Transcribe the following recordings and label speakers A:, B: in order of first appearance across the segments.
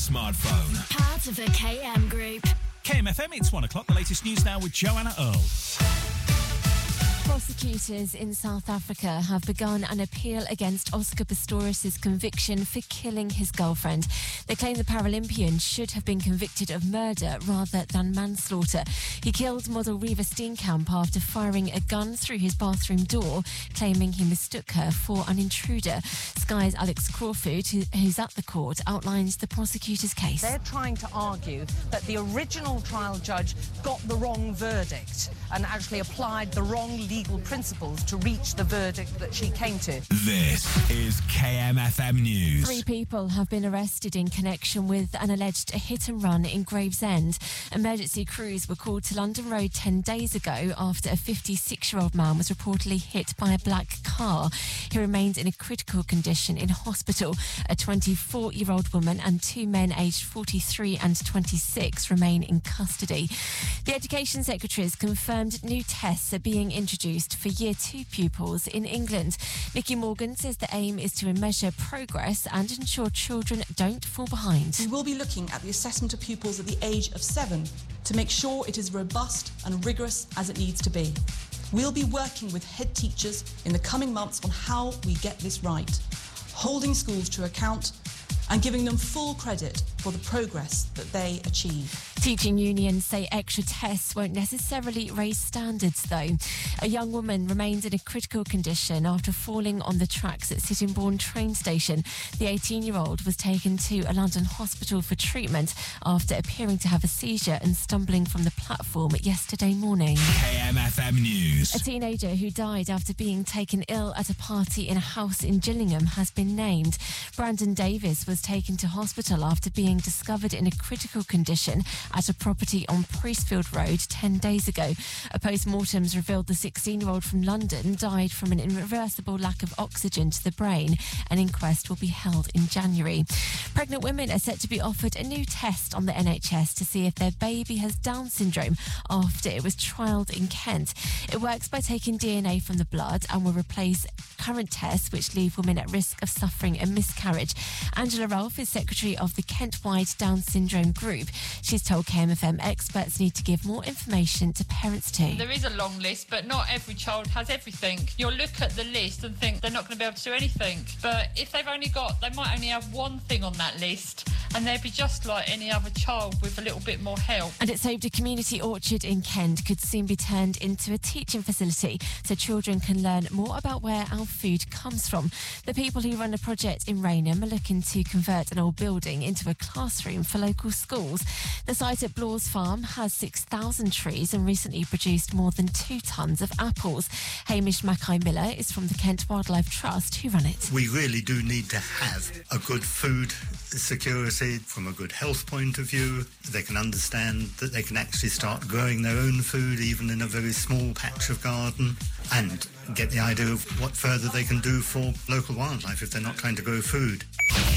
A: smartphone.
B: Part of the KM Group.
C: KMFM, it's 1 o'clock. The latest news now with Joanna Earl.
D: Prosecutors in South Africa have begun an appeal against Oscar Pistorius' conviction for killing his girlfriend. They claim the Paralympian should have been convicted of murder rather than manslaughter. He killed model Riva Steenkamp after firing a gun through his bathroom door, claiming he mistook her for an intruder. Sky's Alex Crawford, who's at the court, outlines the prosecutor's case.
E: They're trying to argue that the original trial judge got the wrong verdict and actually applied the wrong legal principles to reach the verdict that she came to.
A: This is KMFM News.
D: 3 people have been arrested in connection with an alleged hit and run in Gravesend. Emergency crews were called to London Road 10 days ago after a 56-year-old man was reportedly hit by a black car. He remains in a critical condition in hospital. A 24-year-old woman and 2 men aged 43 and 26 remain in custody. The Education Secretary has confirmed new tests are being introduced for Year 2 pupils in England. Nicky Morgan says the aim is to measure progress and ensure children don't fall behind.
F: We will be looking at the assessment of pupils at the age of 7 to make sure it is robust and rigorous as it needs to be. We'll be working with head teachers in the coming months on how we get this right, holding schools to account and giving them full credit for the progress that they achieve.
D: Teaching unions say extra tests won't necessarily raise standards, though. A young woman remains in a critical condition after falling on the tracks at Sittingbourne train station. The 18-year-old was taken to a London hospital for treatment after appearing to have a seizure and stumbling from the platform yesterday morning.
A: KMFM News.
D: A teenager who died after being taken ill at a party in a house in Gillingham has been named. Brandon Davis was taken to hospital after being discovered in a critical condition at a property on Priestfield Road 10 days ago. A post-mortem's revealed the 16-year-old from London died from an irreversible lack of oxygen to the brain. An inquest will be held in January. Pregnant women are set to be offered a new test on the NHS to see if their baby has Down syndrome after it was trialled in Kent. It works by taking DNA from the blood and will replace current tests which leave women at risk of suffering a miscarriage. Angela Ralph is secretary of the Kent-wide Down syndrome group. She's told KMFM experts need to give more information to parents too.
G: There is a long list, but not every child has everything. You'll look at the list and think they're not going to be able to do anything. But if they might only have one thing on that list, and they'd be just like any other child with a little bit more help.
D: And it's hoped a community orchard in Kent could soon be turned into a teaching facility so children can learn more about where our food comes from. The people who run a project in Rainham are looking to convert an old building into a classroom for local schools. The site at Blaw's Farm has 6,000 trees and recently produced more than 2 tonnes of apples. Hamish Mackay-Miller is from the Kent Wildlife Trust, who run it.
H: We really do need to have a good food security from a good health point of view. They can understand that they can actually start growing their own food even in a very small patch of garden, and get the idea of what further they can do for local wildlife if they're not trying to grow food.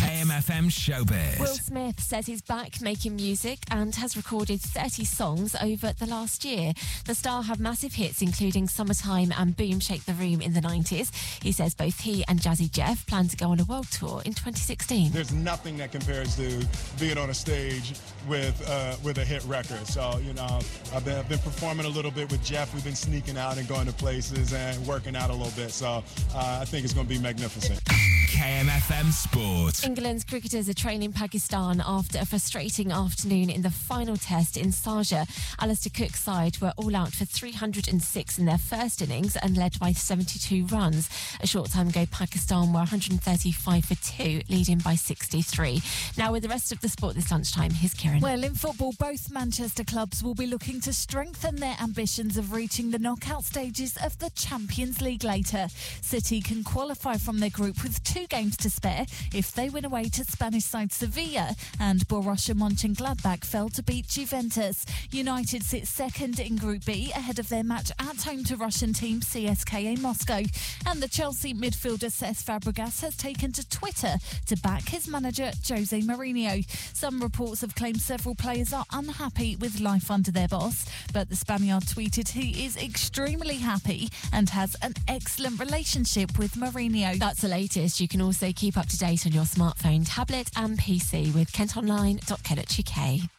A: KMFM Showbiz.
D: Will Smith says he's back making music and has recorded 30 songs over the last year. The star had massive hits including Summertime and Boom Shake the Room in the 90s. He says both he and Jazzy Jeff plan to go on a world tour in 2016.
I: There's nothing that compares to being on a stage with a hit record. So, I've been performing a little bit with Jeff. We've been sneaking out and going to places and working out a little bit. So I think it's going to be magnificent.
A: KMFM Sport.
D: England's cricketers are training Pakistan after a frustrating afternoon in the final test in Sharjah. Alistair Cook's side were all out for 306 in their first innings and led by 72 runs. A short time ago, Pakistan were 135 for 2, leading by 63. Now with the rest of the sport this lunchtime, here's Kieran.
J: Well, in football, both Manchester clubs will be looking to strengthen their ambitions of reaching the knockout stages of the Champions League later. City can qualify from their group with 2 games to spare if they win away to Spanish side Sevilla, and Borussia Mönchengladbach fell to beat Juventus. United sit second in Group B ahead of their match at home to Russian team CSKA Moscow. And the Chelsea midfielder Cesc Fabregas has taken to Twitter to back his manager Jose Mourinho. Some reports have claimed several players are unhappy with life under their boss, but the Spaniard tweeted he is extremely happy and has an excellent relationship with Mourinho.
D: That's the latest. You can also keep up to date on your smartphone, tablet and PC with kentonline.co.uk.